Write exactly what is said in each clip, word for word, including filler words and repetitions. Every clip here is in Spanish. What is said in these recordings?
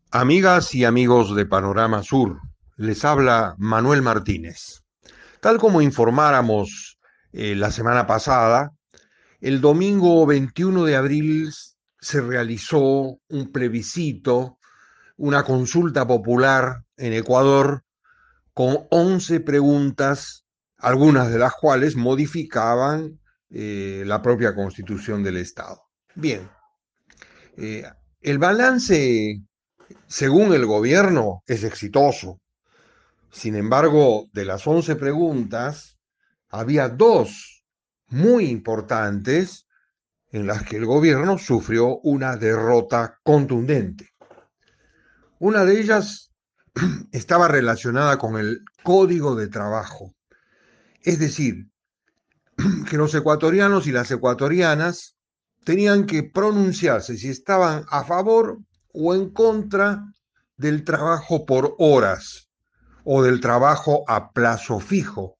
Amigas y amigos de Panorama Sur, les habla Manuel Martínez. Tal como informáramos eh, la semana pasada, el domingo veintiuno de abril se realizó un plebiscito, una consulta popular en Ecuador con once preguntas, algunas de las cuales modificaban eh, la propia constitución del Estado. Bien, eh, el balance, según el gobierno, es exitoso. Sin embargo, de las once preguntas, había dos muy importantes en las que el gobierno sufrió una derrota contundente. Una de ellas estaba relacionada con el código de trabajo, es decir, que los ecuatorianos y las ecuatorianas tenían que pronunciarse si estaban a favor o en contra del trabajo por horas o del trabajo a plazo fijo,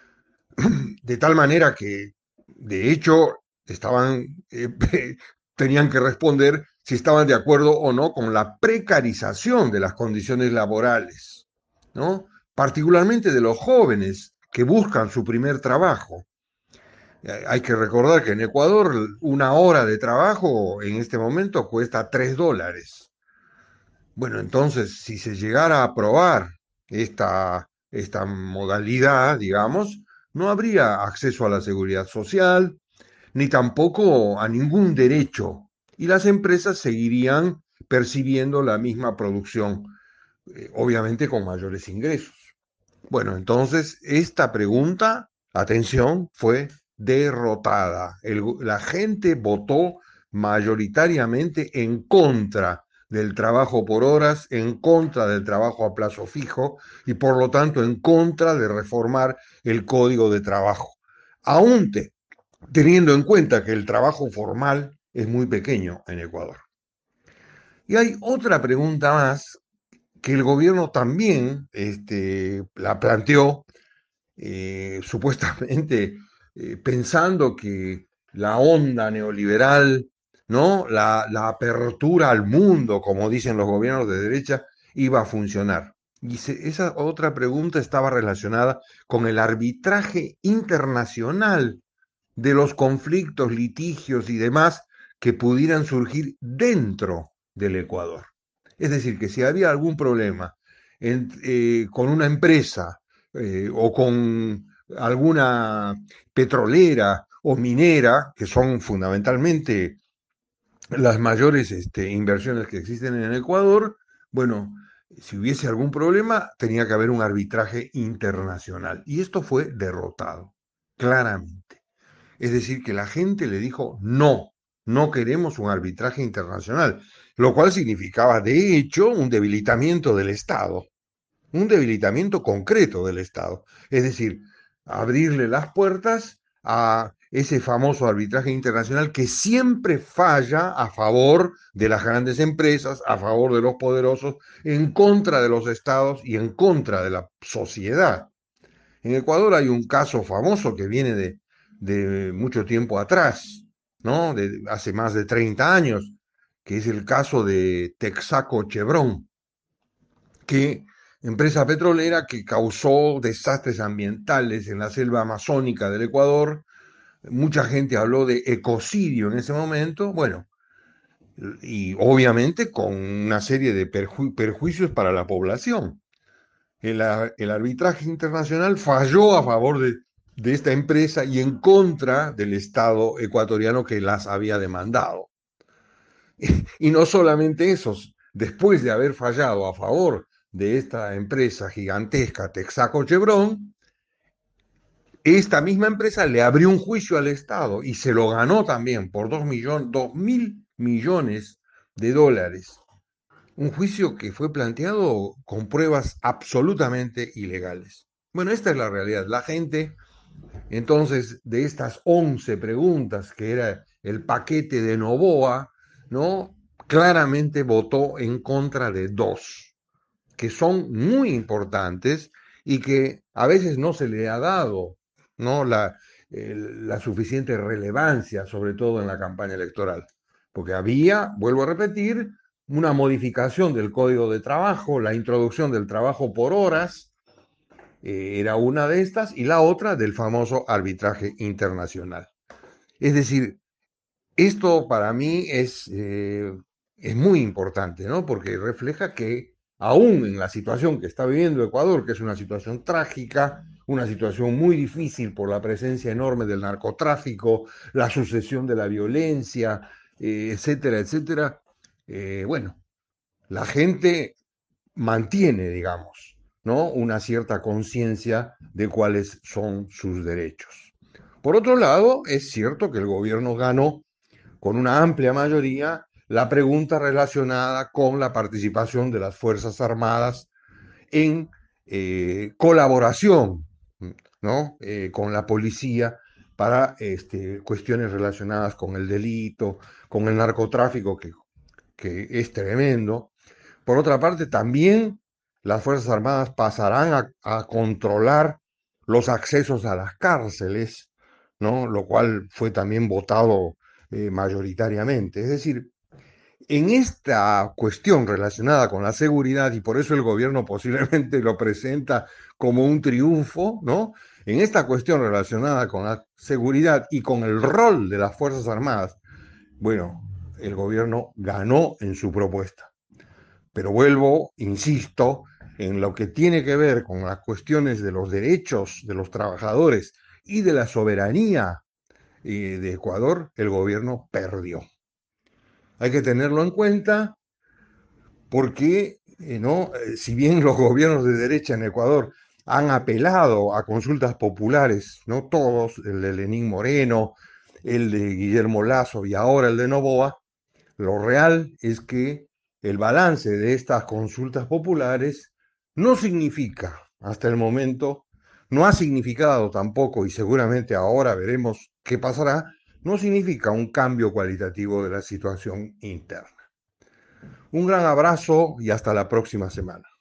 de tal manera que, de hecho, estaban, eh, tenían que responder si estaban de acuerdo o no con la precarización de las condiciones laborales, ¿no? Particularmente de los jóvenes que buscan su primer trabajo. Hay que recordar que en Ecuador una hora de trabajo en este momento cuesta tres dólares. Bueno, entonces, si se llegara a aprobar esta, esta modalidad, digamos, no habría acceso a la seguridad social, ni tampoco a ningún derecho, y las empresas seguirían percibiendo la misma producción, eh, obviamente con mayores ingresos. Bueno, entonces esta pregunta, atención, fue derrotada. El- la gente votó mayoritariamente en contra del trabajo por horas, en contra del trabajo a plazo fijo y por lo tanto en contra de reformar el código de trabajo. Aún te- teniendo en cuenta que el trabajo formal es muy pequeño en Ecuador. Y hay otra pregunta más que el gobierno también este, la planteó, eh, supuestamente eh, pensando que la onda neoliberal, ¿no? La, la apertura al mundo, como dicen los gobiernos de derecha, iba a funcionar. Y se, esa otra pregunta estaba relacionada con el arbitraje internacional de los conflictos, litigios y demás que pudieran surgir dentro del Ecuador. Es decir, que si había algún problema en, eh, con una empresa eh, o con alguna petrolera o minera, que son fundamentalmente las mayores este, inversiones que existen en Ecuador, bueno, si hubiese algún problema, tenía que haber un arbitraje internacional. Y esto fue derrotado, claramente. Es decir, que la gente le dijo, no, no queremos un arbitraje internacional, lo cual significaba, de hecho, un debilitamiento del Estado, un debilitamiento concreto del Estado. Es decir, abrirle las puertas a ese famoso arbitraje internacional que siempre falla a favor de las grandes empresas, a favor de los poderosos, en contra de los estados y en contra de la sociedad. En Ecuador hay un caso famoso que viene de, de mucho tiempo atrás, ¿no? De hace más de treinta años, que es el caso de Texaco Chevron, que empresa petrolera que causó desastres ambientales en la selva amazónica del Ecuador. Mucha gente habló de ecocidio en ese momento, bueno, y obviamente con una serie de perju perjuicios para la población. El, el, arbitraje internacional falló a favor de, de, esta empresa y en contra del Estado ecuatoriano que las había demandado. Y no solamente eso, después de haber fallado a favor de esta empresa gigantesca, Texaco Chevron, esta misma empresa le abrió un juicio al Estado y se lo ganó también por dos, millón, dos mil millones de dólares. Un juicio que fue planteado con pruebas absolutamente ilegales. Bueno, esta es la realidad. La gente, entonces, de estas once preguntas, que era el paquete de Novoa, ¿no? Claramente votó en contra de dos, que son muy importantes y que a veces no se le ha dado, ¿no? La, eh, la suficiente relevancia, sobre todo en la campaña electoral. Porque había, vuelvo a repetir, una modificación del Código de Trabajo, la introducción del trabajo por horas, eh, era una de estas, y la otra del famoso arbitraje internacional. Es decir, esto para mí es, eh, es muy importante, ¿no? Porque refleja que aún en la situación que está viviendo Ecuador, que es una situación trágica, una situación muy difícil por la presencia enorme del narcotráfico, la sucesión de la violencia, eh, etcétera, etcétera, eh, bueno, la gente mantiene, digamos, ¿no? Una cierta conciencia de cuáles son sus derechos. Por otro lado, es cierto que el gobierno ganó con una amplia mayoría la pregunta relacionada con la participación de las Fuerzas Armadas en eh, colaboración, ¿no? Eh, con la policía para este, cuestiones relacionadas con el delito, con el narcotráfico, que, que es tremendo. Por otra parte, también las Fuerzas Armadas pasarán a, a controlar los accesos a las cárceles, ¿no? Lo cual fue también votado eh, mayoritariamente. Es decir, en esta cuestión relacionada con la seguridad, y por eso el gobierno posiblemente lo presenta como un triunfo, ¿no? En esta cuestión relacionada con la seguridad y con el rol de las Fuerzas Armadas, bueno, el gobierno ganó en su propuesta. Pero vuelvo, insisto, en lo que tiene que ver con las cuestiones de los derechos de los trabajadores y de la soberanía eh, de Ecuador, el gobierno perdió. Hay que tenerlo en cuenta porque, eh, ¿no? Eh, si bien los gobiernos de derecha en Ecuador han apelado a consultas populares, no todos, el de Lenín Moreno, el de Guillermo Lasso y ahora el de Noboa, lo real es que el balance de estas consultas populares no significa, hasta el momento, no ha significado tampoco, y seguramente ahora veremos qué pasará, no significa un cambio cualitativo de la situación interna. Un gran abrazo y hasta la próxima semana.